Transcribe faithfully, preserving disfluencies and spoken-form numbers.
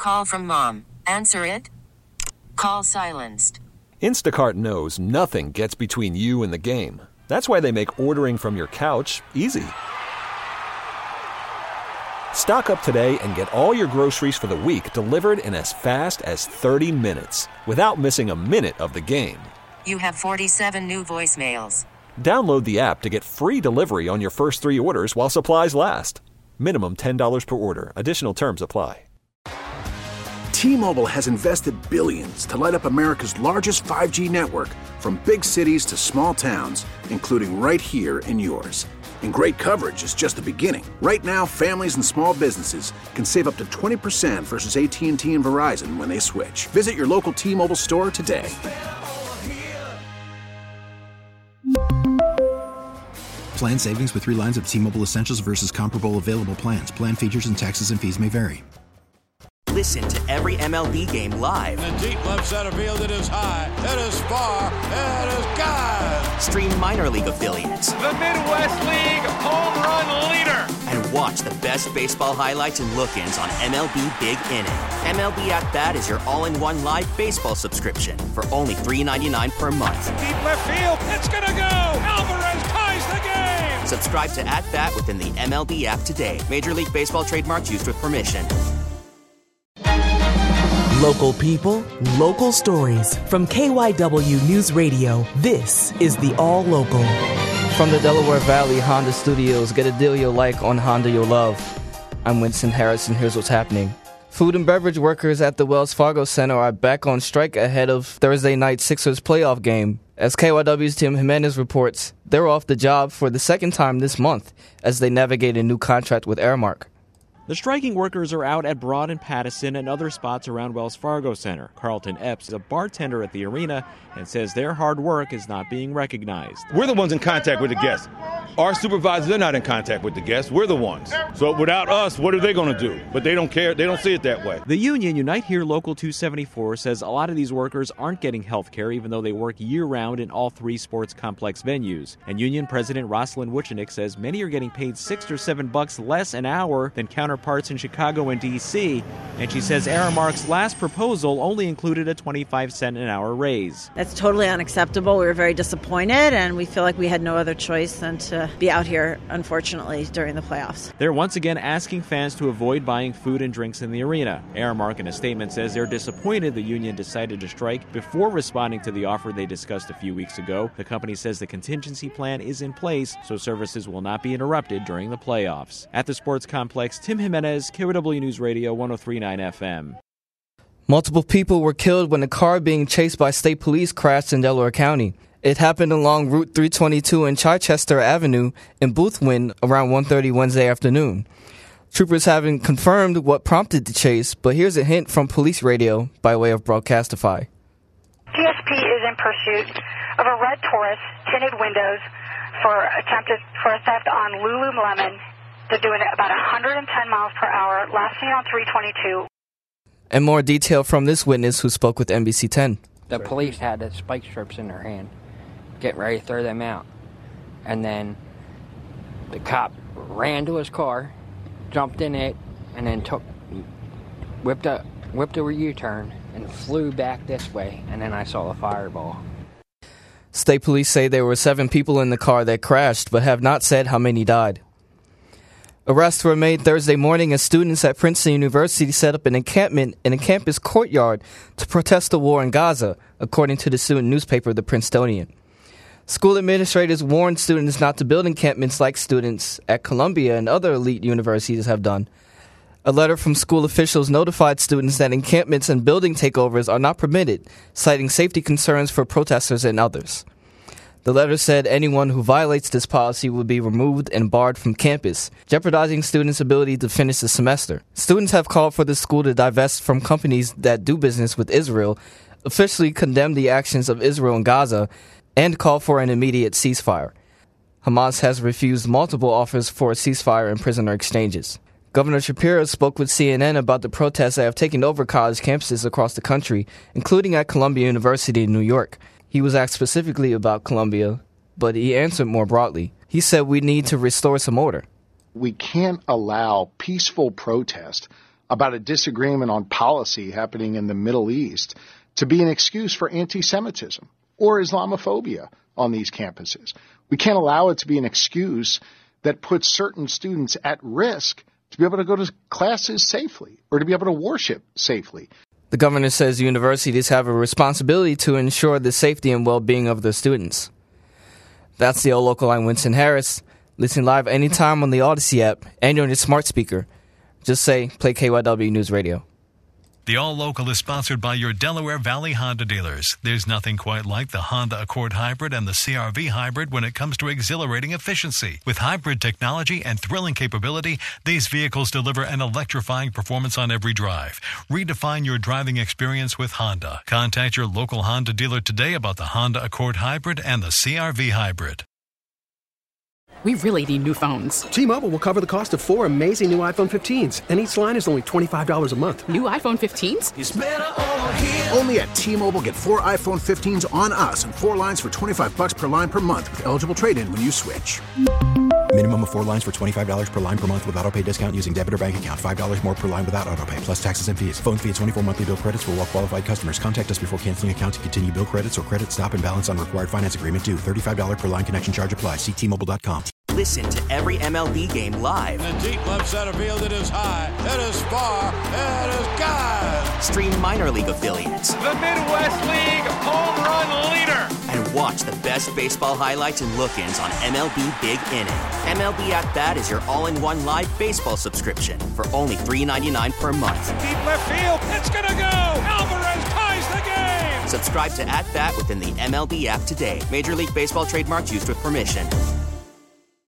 call from mom. Answer it. Call silenced. Instacart knows nothing gets between you and the game. That's why they make ordering from your couch easy. Stock up today and get all your groceries for the week delivered in as fast as thirty minutes without missing a minute of the game. You have forty-seven new voicemails. Download the app to get free delivery on your first three orders while supplies last. Minimum ten dollars per order. Additional terms apply. T-Mobile has invested billions to light up America's largest five G network, from big cities to small towns, including right here in yours. And great coverage is just the beginning. Right now, families and small businesses can save up to twenty percent versus A T and T and Verizon when they switch. Visit your local T-Mobile store today. Plan savings with three lines of T-Mobile Essentials versus comparable available plans. Plan features and taxes and fees may vary. Listen to every M L B game live. In the deep left center field, it is high, it is far, it is gone. Stream minor league affiliates. The Midwest League home run leader. And watch the best baseball highlights and look-ins on M L B Big Inning. M L B At Bat is your all-in-one live baseball subscription for only three dollars and ninety-nine cents per month. Deep left field, it's gonna go. Alvarez ties the game. Subscribe to At Bat within the M L B app today. Major League Baseball trademarks used with permission. Local people, local stories. From K Y W News Radio, this is the All Local. From the Delaware Valley Honda Studios, get a deal you'll like on Honda you'll love. I'm Winston Harris, and here's what's happening. Food and beverage workers at the Wells Fargo Center are back on strike ahead of Thursday night Sixers playoff game. As K Y W's Tim Jimenez reports, they're off the job for the second time this month as they navigate a new contract with Aramark. The striking workers are out at Broad and Pattison and other spots around Wells Fargo Center. Carlton Epps is a bartender at the arena and says their hard work is not being recognized. We're the ones in contact with the guests. Our supervisors, they're not in contact with the guests. We're the ones. So without us, what are they going to do? But they don't care. They don't see it that way. The union, Unite Here Local two seventy-four, says a lot of these workers aren't getting health care, even though they work year-round in all three sports complex venues. And union president Rosalind Wuchenik says many are getting paid six or seven bucks less an hour than counterparts in Chicago and D C. And she says Aramark's last proposal only included a twenty-five cent an hour raise. That's totally unacceptable. We were very disappointed, and we feel like we had no other choice than to be out here, unfortunately, during the playoffs. They're once again asking fans to avoid buying food and drinks in the arena. Aramark, in a statement, says they're disappointed the union decided to strike before responding to the offer they discussed a few weeks ago. The company says the contingency plan is in place, so services will not be interrupted during the playoffs. At the sports complex, Tim Jimenez, K Y W News Radio, one oh three point nine F M. Multiple people were killed when a car being chased by state police crashed in Delaware County. It happened along Route three twenty-two and Chichester Avenue in Boothwyn around one thirty Wednesday afternoon. Troopers haven't confirmed what prompted the chase, but here's a hint from police radio by way of Broadcastify. T S P is in pursuit of a red Taurus, tinted windows, for attempted for a theft on Lululemon. They're doing it about one hundred ten miles per hour, last seen on three twenty-two. And more detail from this witness who spoke with N B C ten. The police had the spike strips in their hand, getting ready to throw them out. And then the cop ran to his car, jumped in it, and then took, whipped a, whipped a U-turn and flew back this way. And then I saw the fireball. State police say there were seven people in the car that crashed, but have not said how many died. Arrests were made Thursday morning as students at Princeton University set up an encampment in a campus courtyard to protest the war in Gaza, according to the student newspaper, The Princetonian. School administrators warned students not to build encampments like students at Columbia and other elite universities have done. A letter from school officials notified students that encampments and building takeovers are not permitted, citing safety concerns for protesters and others. The letter said anyone who violates this policy will be removed and barred from campus, jeopardizing students' ability to finish the semester. Students have called for the school to divest from companies that do business with Israel, officially condemn the actions of Israel in Gaza, and call for an immediate ceasefire. Hamas has refused multiple offers for a ceasefire and prisoner exchanges. Governor Shapiro spoke with C N N about the protests that have taken over college campuses across the country, including at Columbia University in New York. He was asked specifically about Columbia, but he answered more broadly. He said we need to restore some order. We can't allow peaceful protest about a disagreement on policy happening in the Middle East to be an excuse for anti-Semitism or Islamophobia on these campuses. We can't allow it to be an excuse that puts certain students at risk to be able to go to classes safely or to be able to worship safely. The governor says universities have a responsibility to ensure the safety and well-being of their students. That's the All Local. I'm Winston Harris. Listen live anytime on the Odyssey app and on your smart speaker. Just say, play K Y W News Radio. The All Local is sponsored by your Delaware Valley Honda dealers. There's nothing quite like the Honda Accord Hybrid and the C R V Hybrid when it comes to exhilarating efficiency. With hybrid technology and thrilling capability, these vehicles deliver an electrifying performance on every drive. Redefine your driving experience with Honda. Contact your local Honda dealer today about the Honda Accord Hybrid and the C R V Hybrid. We really need new phones. T-Mobile will cover the cost of four amazing new iPhone fifteens, and each line is only twenty-five dollars a month. New iPhone fifteens? It's better over here. Only at T-Mobile, get four iPhone fifteens on us and four lines for twenty-five dollars per line per month with eligible trade-in when you switch. Minimum of four lines for twenty-five dollars per line per month with autopay discount using debit or bank account. five dollars more per line without autopay, plus taxes and fees. Phone fee at twenty-four monthly bill credits for well-qualified customers. Contact us before canceling account to continue bill credits or credit stop and balance on required finance agreement due. thirty-five dollars per line connection charge applies. See T Mobile dot com. Listen to every M L B game live. In the deep left center field, it is high, it is far, it is gone. Stream minor league affiliates. The Midwest League home run leader. And watch the best baseball highlights and look-ins on M L B Big Inning. M L B At Bat is your all-in-one live baseball subscription for only three dollars and ninety-nine cents per month. Deep left field, it's gonna go. Alvarez ties the game. Subscribe to At Bat within the M L B app today. Major League Baseball trademarks used with permission.